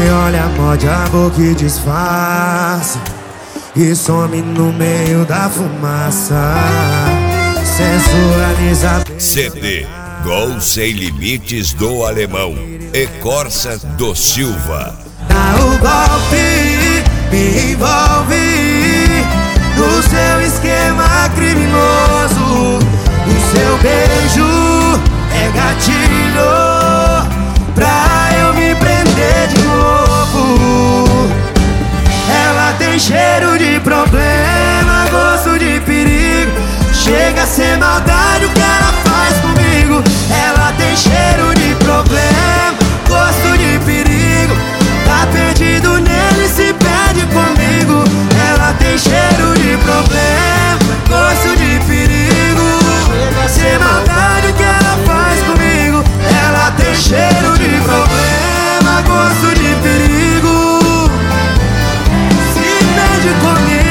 olha, mó diabo que disfarça e some no meio da fumaça. Sensualiza. CD Gol Sem Limites do Alemão e Corsa do Silva. Dá o golpe, me envolve no seu esquema criminoso. O seu beijo é gatilho pra eu me prender de novo. Ela tem cheiro de problema, gosto de perigo. Chega a ser maldade o que ela faz comigo. Ela tem cheiro de problema, gosto de perigo. Tá perdido nele, se perde comigo. Ela tem cheiro de problema, gosto de perigo. Chega a ser maldade o que ela faz comigo. Ela tem cheiro de problema, gosto de perigo. Se perde comigo.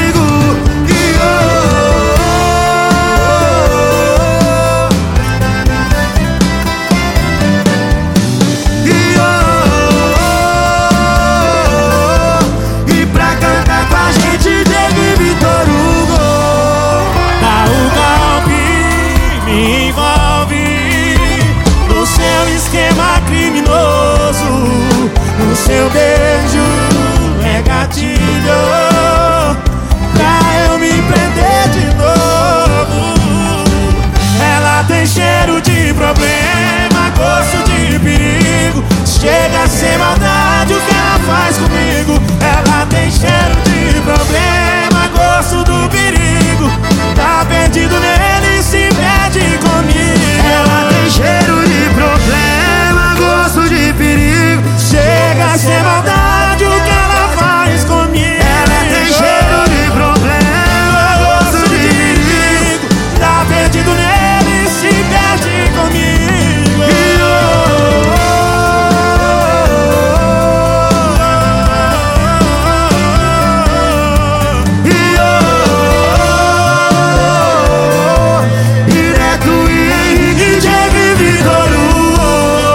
Seu beijo é gatilho pra eu me prender de novo. Ela tem cheiro de problema, gosto de perigo. Chega a ser maldade o que ela faz comigo. Ela tem cheiro de problema, gosto do perigo. Tá perdido nele, se perde comigo. Ela tem cheiro de problema, gosto de perigo. Chega a ser maldade o que ela faz comigo. Ela tem cheiro de problema, gosto de perigo. Tá perdido nele, se perde comigo. Direto e Henrique, Diego e Vitor Hugo.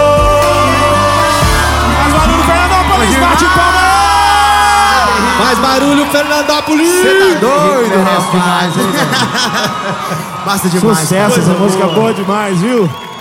Mais barulho, Fernandópolis! Você tá doido, rapaz? Basta demais. Sucesso, essa música boa demais, viu?